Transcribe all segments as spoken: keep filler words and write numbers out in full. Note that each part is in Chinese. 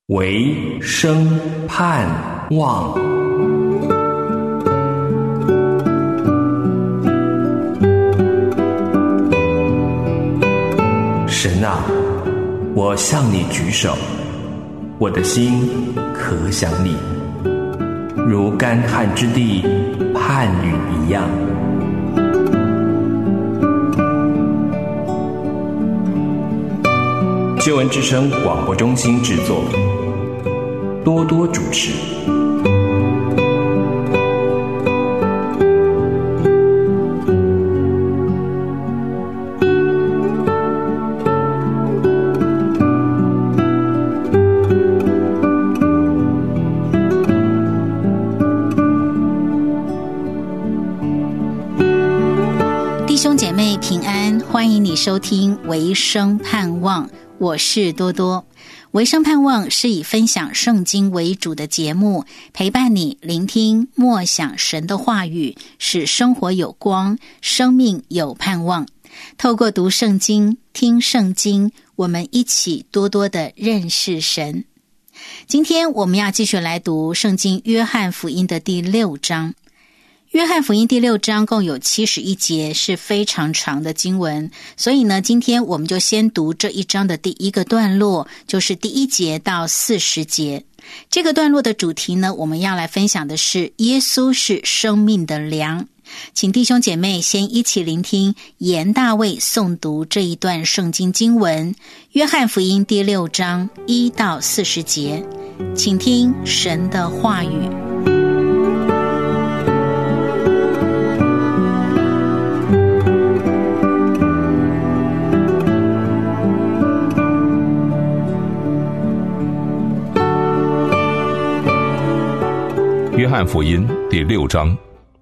唯生盼望。神啊，我向你举手，我的心可想你，如干旱之地盼雨一样。救恩之声广播中心制作，多多主持。 弟兄姐妹平安，欢迎你收听维生盼望，我是多多。维生盼望是以分享圣经为主的节目，陪伴你聆听默想神的话语，使生活有光，生命有盼望。透过读圣经、听圣经，我们一起多多的认识神。今天我们要继续来读圣经约翰福音的第六章。约翰福音第六章共有七十一节，是非常长的经文，所以呢，今天我们就先读这一章的第一个段落，就是第一节到四十节。这个段落的主题呢，我们要来分享的是耶稣是生命的粮。请弟兄姐妹先一起聆听严大卫诵读这一段圣经经文，约翰福音第六章一到四十节，请听神的话语。 约翰福音第六章。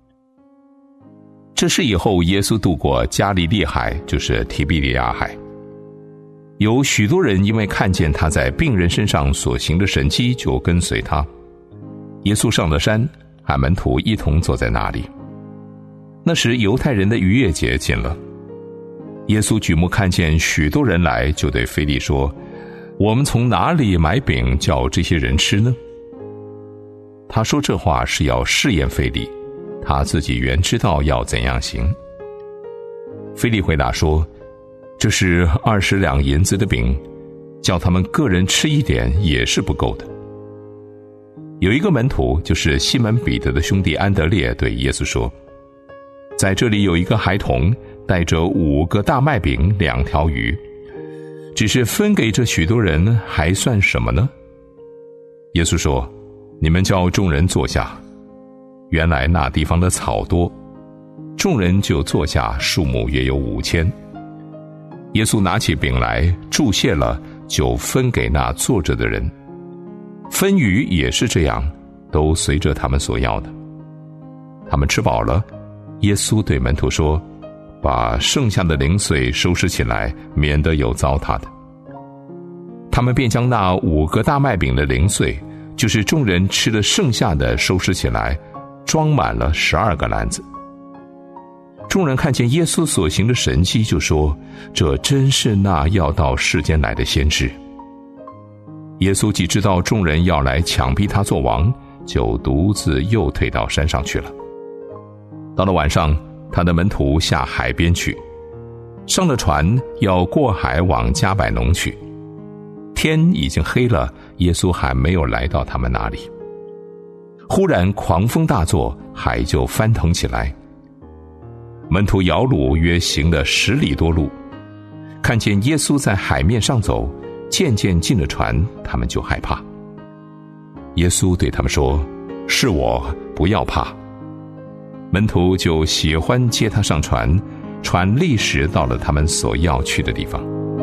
这事以后，耶稣渡过加利利海，就是提比利亚海。有许多人因为看见他在病人身上所行的神迹，就跟随他。耶稣上了山，和门徒一同坐在那里。那时犹太人的逾越节近了，耶稣举目看见许多人来，就对腓利说：我们从哪里买饼叫这些人吃呢？他说这话是要试验腓利，他自己原知道要怎样行。腓利回答说：这是二十两银子的饼，叫他们个人吃一点也是不够的。有一个门徒，就是西门彼得的兄弟安德烈，对耶稣说：在这里有一个孩童，带着五个大麦饼两条鱼，只是分给这许多人，还算什么呢？耶稣说：你们叫众人坐下。原来那地方的草多，众人就坐下，数目约有五千。耶稣拿起饼来，祝谢了，就分给那坐着的人。分鱼也是这样，都随着他们所要的。他们吃饱了，耶稣对门徒说：把剩下的零碎收拾起来，免得有糟蹋的。他们便将那五个大麦饼的零碎，就是众人吃了剩下的，收拾起来，装满了十二个篮子。众人看见耶稣所行的神迹，就说：这真是那要到世间来的先知。耶稣既知道众人要来强逼他做王，就独自又退到山上去了。到了晚上，他的门徒下海边去，上了船，要过海往迦百农去。天已经黑了，耶稣还没有来到他们那里。忽然狂风大作，海就翻腾起来。门徒摇橹约行了十里多路，看见耶稣在海面上走，渐渐进了船，他们就害怕。耶稣对他们说：是我，不要怕。门徒就喜欢接他上船，船立时到了他们所要去的地方。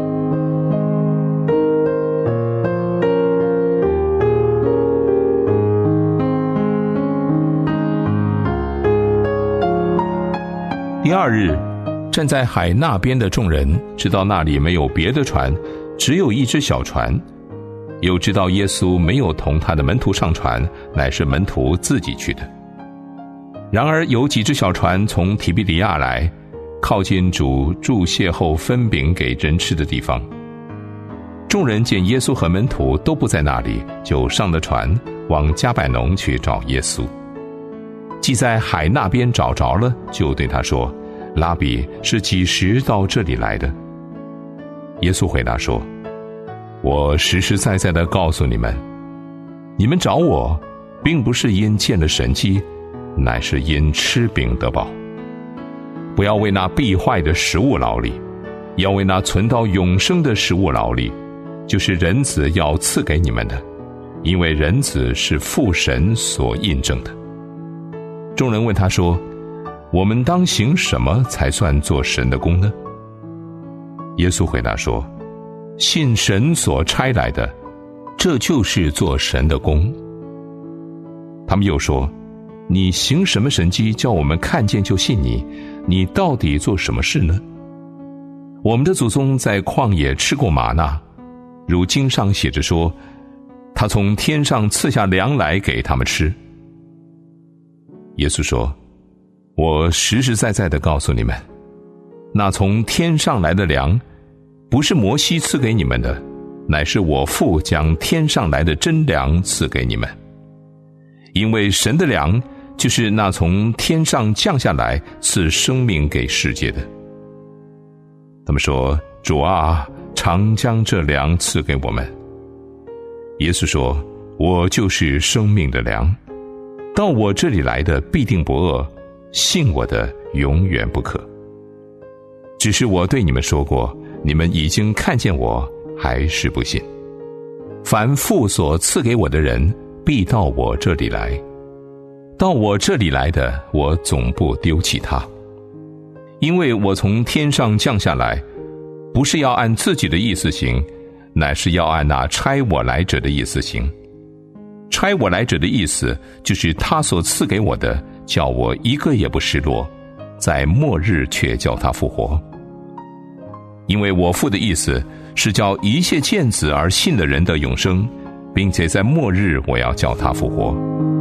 第二日，站在海那边的众人知道那里没有别的船，只有一只小船，又知道耶稣没有同他的门徒上船，乃是门徒自己去的。然而有几只小船从提比利亚来，靠近主祝谢后分饼给人吃的地方。 众人见耶稣和门徒都不在那里，就上了船，往迦百农去找耶稣。既在海那边找着了，就对他说：拉比，是几时到这里来的？耶稣回答说：我实实在在地告诉你们，你们找我，并不是因见了神迹，乃是因吃饼得饱。不要为那必坏的食物劳力，要为那存到永生的食物劳力，就是人子要赐给你们的，因为人子是父神所印证的。众人问他说：我们当行什么才算做神的工呢？耶稣回答说：信神所差来的，这就是做神的工。他们又说：你行什么神迹，叫我们看见就信你？你到底做什么事呢？我们的祖宗在旷野吃过玛纳，如经上写着说，他从天上赐下粮来给他们吃。耶稣说：我实实在在地告诉你们，那从天上来的粮，不是摩西赐给你们的，乃是我父将天上来的真粮赐给你们。因为神的粮，就是那从天上降下来赐生命给世界的。他们说：主啊，常将这粮赐给我们。耶稣说：我就是生命的粮，到我这里来的必定不饿，信我的永远不渴。只是我对你们说过，你们已经看见我，还是不信。凡父所赐给我的人，必到我这里来，到我这里来的，我总不丢弃他。因为我从天上降下来，不是要按自己的意思行，乃是要按那差我来者的意思行。差我来者的意思，就是他所赐给我的，叫我一个也不失落，在末日却叫他复活。因为我父的意思是叫一切见子而信的人得永生，并且在末日我要叫他复活。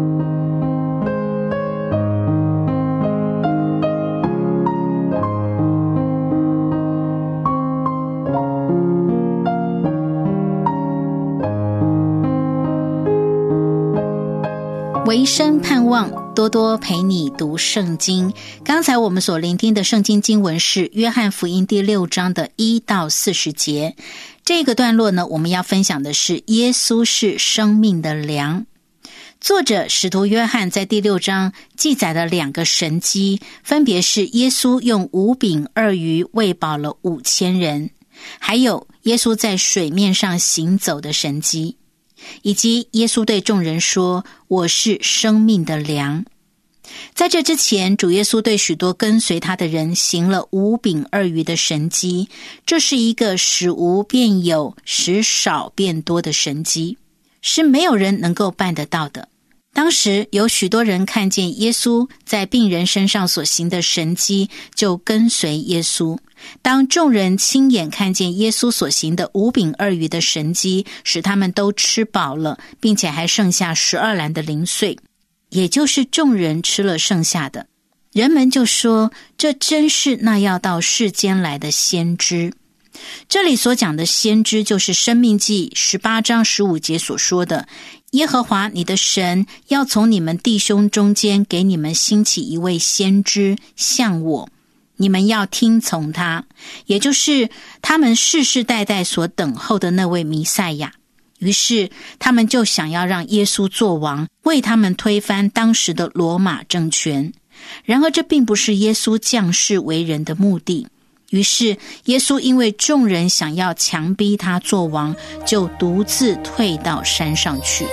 唯生盼望，多多陪你读圣经。刚才我们所聆听的圣经经文是约翰福音第六章的一到四十节。这个段落呢，我们要分享的是耶稣是生命的粮。作者使徒约翰在第六章记载了两个神迹，分别是耶稣用五饼二鱼喂饱了五千人，还有耶稣在水面上行走的神迹，以及耶稣对众人说：我是生命的粮。在这之前，主耶稣对许多跟随他的人行了五饼二鱼的神迹，这是一个使无变有，使少变多的神迹，是没有人能够办得到的。当时有许多人看见耶稣在病人身上所行的神迹，就跟随耶稣。当众人亲眼看见耶稣所行的五饼二鱼的神迹，使他们都吃饱了，并且还剩下十二篮的零碎，也就是众人吃了剩下的，人们就说：这真是那要到世间来的先知。这里所讲的先知，就是申命记十八章十五节所说的：耶和华你的神要从你们弟兄中间给你们兴起一位先知，像我，你们要听从他，也就是他们世世代代所等候的那位弥赛亚。于是他们就想要让耶稣做王，为他们推翻当时的罗马政权。然而这并不是耶稣降世为人的目的。于是耶稣因为众人想要强逼他做王，就独自退到山上去。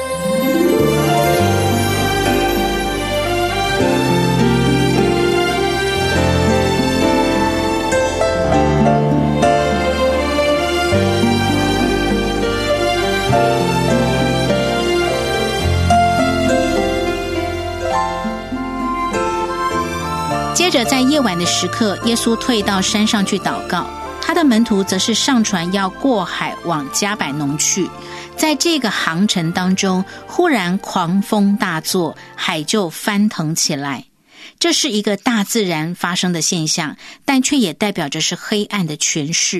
接着在夜晚的时刻，耶稣退到山上去祷告，他的门徒则是上船要过海往迦百农去。在这个航程当中，忽然狂风大作，海就翻腾起来。这是一个大自然发生的现象，但却也代表着是黑暗的权势。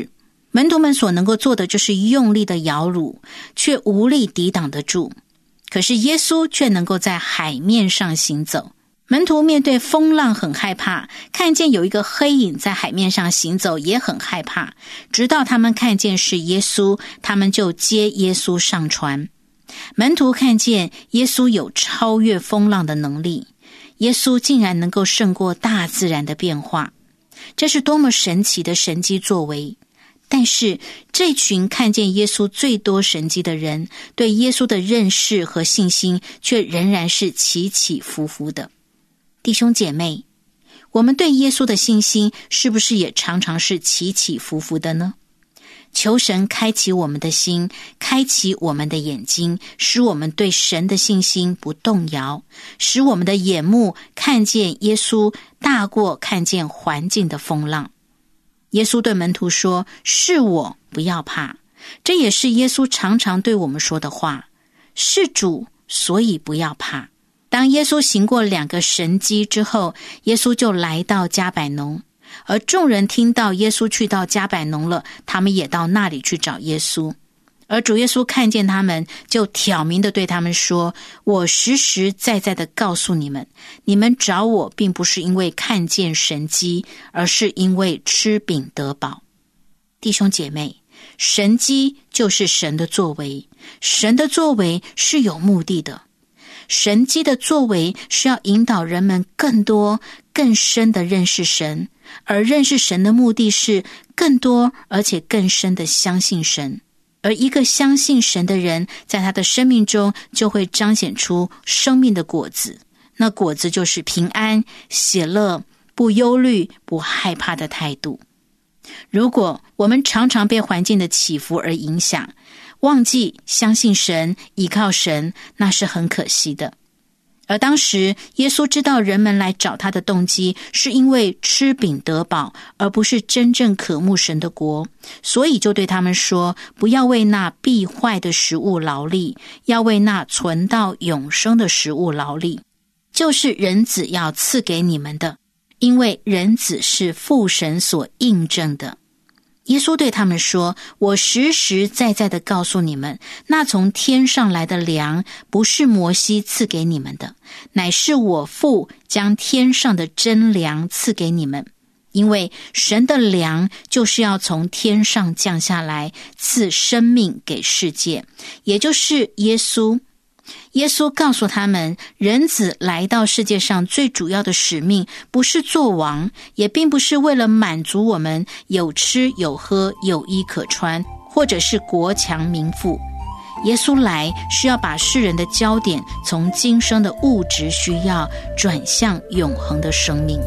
门徒们所能够做的就是用力的摇橹，却无力抵挡得住。可是耶稣却能够在海面上行走。门徒面对风浪很害怕，看见有一个黑影在海面上行走也很害怕，直到他们看见是耶稣，他们就接耶稣上船。门徒看见耶稣有超越风浪的能力，耶稣竟然能够胜过大自然的变化，这是多么神奇的神迹作为。但是这群看见耶稣最多神迹的人，对耶稣的认识和信心却仍然是起起伏伏的。弟兄姐妹，我们对耶稣的信心是不是也常常是起起伏伏的呢？求神开启我们的心，开启我们的眼睛，使我们对神的信心不动摇，使我们的眼目看见耶稣大过看见环境的风浪。耶稣对门徒说，是我，不要怕。这也是耶稣常常对我们说的话，是主，所以不要怕。当耶稣行过两个神迹之后，耶稣就来到迦百农，而众人听到耶稣去到迦百农了，他们也到那里去找耶稣。而主耶稣看见他们，就挑明地对他们说，我实实在在地告诉你们，你们找我并不是因为看见神迹，而是因为吃饼得饱。弟兄姐妹，神迹就是神的作为，神的作为是有目的的。神迹的作为是要引导人们更多更深的认识神，而认识神的目的是更多而且更深的相信神。而一个相信神的人，在他的生命中就会彰显出生命的果子，那果子就是平安、喜乐、不忧虑、不害怕的态度。如果我们常常被环境的起伏而影响，忘记相信神、依靠神，那是很可惜的。而当时耶稣知道人们来找他的动机是因为吃饼得饱，而不是真正渴慕神的国，所以就对他们说，不要为那必坏的食物劳力，要为那存到永生的食物劳力，就是人子要赐给你们的，因为人子是父神所印证的。耶稣对他们说，我实实在在地告诉你们，那从天上来的粮不是摩西赐给你们的，乃是我父将天上的真粮赐给你们。因为神的粮就是要从天上降下来，赐生命给世界，也就是耶稣。耶稣告诉他们，人子来到世界上最主要的使命不是做王，也并不是为了满足我们有吃有喝有衣可穿，或者是国强民富。耶稣来是要把世人的焦点从今生的物质需要转向永恒的生命。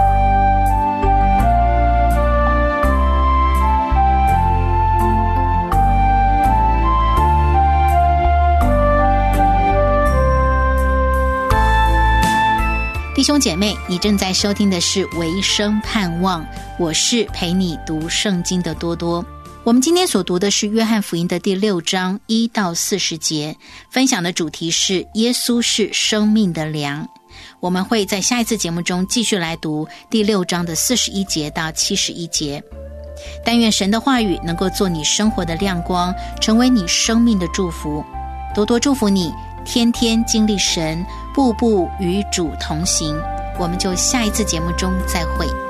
弟兄姐妹，你正在收听的是维生盼望，我是陪你读圣经的多多。我们今天所读的是约翰福音的第六章一到四十节，分享的主题是耶稣是生命的粮。我们会在下一次节目中继续来读第六章的四十一节到七十一节。但愿神的话语能够做你生活的亮光，成为你生命的祝福。多多祝福你天天经历神，步步与主同行。我们就下一次节目中再会。